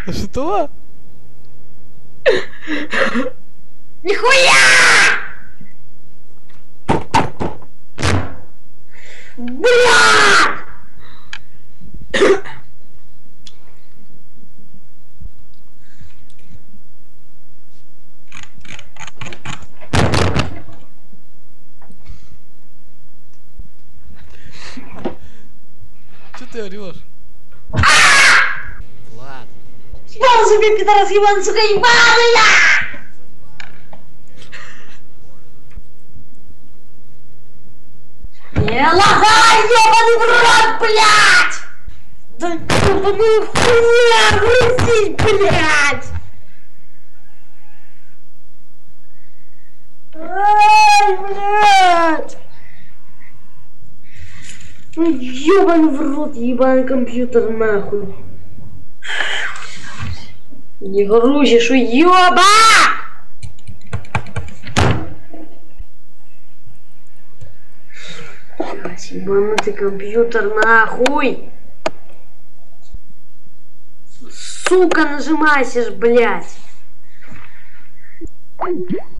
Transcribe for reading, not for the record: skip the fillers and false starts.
Что? Нихуя! Блядь! Че ты орешь? Влад. Спал себе, пидорас, ебаный, сука, ебаная! Лагай, ебаный в рот, блядь! Да ебаная хуйня, грузись, блядь! Ай, блядь! Ну ебаный в рот, ебаный компьютер, нахуй. Не грузишь, уёба! Ебанутый компьютер, нахуй! Сука, нажимайся ж, блядь!